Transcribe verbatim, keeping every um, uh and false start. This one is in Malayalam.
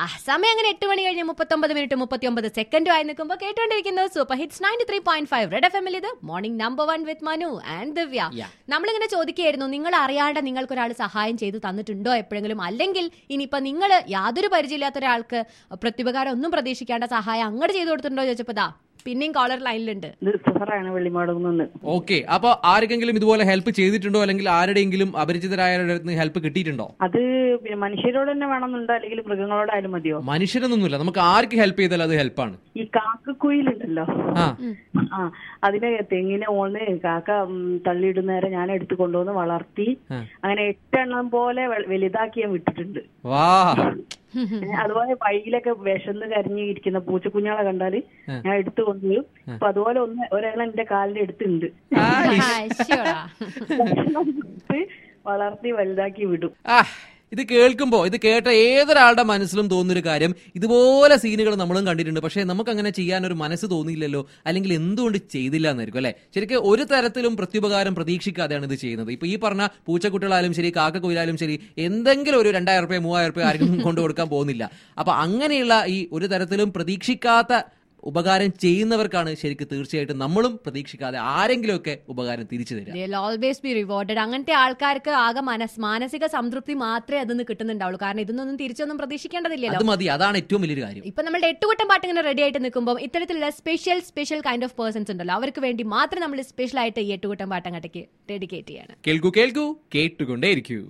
സമയം അങ്ങനെ എട്ട് മണി കഴിഞ്ഞ് മുപ്പത്തൊമ്പത് മിനിറ്റ് മുപ്പത്തി ഒമ്പത് സെക്കൻഡും ആയി നിൽക്കുമ്പോൾ കേട്ടുകൊണ്ടിരിക്കുന്നത് super hits ninety three point five red എഫ് എമ്മിൽ ഇത് morning number one with Manu and Divya. നമ്മളിങ്ങനെ ചോദിക്കുകയായിരുന്നു, നിങ്ങൾ അറിയാണ്ട് നിങ്ങൾക്ക് ഒരാൾ സഹായം ചെയ്തു തന്നിട്ടുണ്ടോ എപ്പോഴെങ്കിലും, അല്ലെങ്കിൽ ഇനിയിപ്പോ നിങ്ങൾ യാതൊരു പരിചയമില്ലാത്ത ഒരാൾക്ക് പ്രത്യുപകാരം ഒന്നും പ്രതീക്ഷിക്കേണ്ട സഹായം അങ്ങോട്ട് ചെയ്തു കൊടുത്തിട്ടുണ്ടോ ചോദിച്ചപ്പോ ദാ പിന്നെയും കോളർ ലൈനിലുണ്ട്. ഓക്കെ, അപ്പൊ ആർക്കെങ്കിലും ഇതുപോലെ ഹെൽപ്പ് ചെയ്തിട്ടുണ്ടോ, അല്ലെങ്കിൽ ആരുടെയെങ്കിലും അപരിചിതരായ ഹെൽപ്പ് കിട്ടിയിട്ടുണ്ടോ? അത് പിന്നെ മനുഷ്യരോട് തന്നെ വേണമെന്നുണ്ടോ, അല്ലെങ്കിൽ മൃഗങ്ങളോടായാലും മതിയോ? മനുഷ്യരൊന്നുമില്ല, നമുക്ക് ആർക്ക് ഹെൽപ്പ് ചെയ്താലും അത് ഹെൽപ്പാണ്. ഈ കാക്കക്കുയിലുണ്ടല്ലോ, ആ അതിനെ തെങ്ങിനെ ഓന്ന് കാക്ക തള്ളിയിടുന്നേരം ഞാൻ എടുത്തു കൊണ്ടുവന്ന് വളർത്തി അങ്ങനെ എട്ടെണ്ണം പോലെ വലുതാക്കി ഞാൻ വിട്ടിട്ടുണ്ട്. വാ, അതുപോലെ വഴിയിലൊക്കെ വിശന്ന് കരഞ്ഞു ഇരിക്കുന്ന പൂച്ചക്കുഞ്ഞാളെ കണ്ടാല് ഞാൻ എടുത്തു കൊണ്ടുവരും. അപ്പൊ അതുപോലെ ഒന്ന് ഒരെണ്ണം എന്റെ കാലിന്റെ അടുത്തുണ്ട്, വളർത്തി വലുതാക്കി വിടും. ഇത് കേൾക്കുമ്പോ, ഇത് കേട്ട ഏതൊരാളുടെ മനസ്സിലും തോന്നുന്നൊരു കാര്യം, ഇതുപോലെ സീനുകൾ നമ്മളും കണ്ടിട്ടുണ്ട്. പക്ഷെ നമുക്ക് അങ്ങനെ ചെയ്യാൻ ഒരു മനസ്സ് തോന്നിയില്ലല്ലോ, അല്ലെങ്കിൽ എന്തുകൊണ്ട് ചെയ്തില്ല എന്നായിരിക്കും അല്ലെ. ശരിക്കും ഒരു തരത്തിലും പ്രത്യുപകാരം പ്രതീക്ഷിക്കാതെയാണ് ഇത് ചെയ്യുന്നത്. ഇപ്പൊ ഈ പറഞ്ഞ പൂച്ചക്കുട്ടികളായാലും ശരി, കാക്കക്കുയിലായാലും ശരി, എന്തെങ്കിലും ഒരു രണ്ടായിരം റുപ്യ മൂവായിരം റുപ്യ ആർക്കും കൊണ്ടു കൊടുക്കാൻ പോകുന്നില്ല. അപ്പൊ അങ്ങനെയുള്ള ഈ ഒരു തരത്തിലും പ്രതീക്ഷിക്കാത്ത ഉപകാരം ചെയ്യുന്നവർക്കാണ് ശരിക്കും തീർച്ചയായിട്ടും നമ്മളും പ്രതീക്ഷിക്കാതെ ആരെങ്കിലുമൊക്കെ ഉപകാരം തിരിച്ചു തരിക. Always be rewarded. അങ്ങനത്തെ ആൾക്കാർക്ക് ആകെ മനസ് മാനസിക സംതൃപ്തി മാത്രമേ അതിന് കിട്ടുന്നുണ്ടാവുള്ളൂ. കാരണം ഇതൊന്നും തിരിച്ചൊന്നും പ്രതീക്ഷിക്കേണ്ടതില്ലല്ലോ. അത് മതി, അതാണ് ഏറ്റവും വലിയൊരു കാര്യം. ഇപ്പൊ നമ്മുടെ എട്ടുകൂട്ടം പാട്ട് ഇങ്ങനെ റെഡി ആയിട്ട് നിൽക്കുമ്പോൾ ഇത്തരത്തിലുള്ള special special kind of persons ഉണ്ടല്ലോ, അവർക്ക് വേണ്ടി മാത്രം നമ്മൾ സ്പെഷ്യൽ ആയിട്ട് ഈ എട്ടുകൂട്ടം പാട്ട് അങ്ങോട്ടേക്ക് ഡെഡിക്കേറ്റ് ചെയ്യാണ്. കേൾക്കൂ കേൾക്കൂ കേട്ടുകൊണ്ടേയിരിക്കൂ.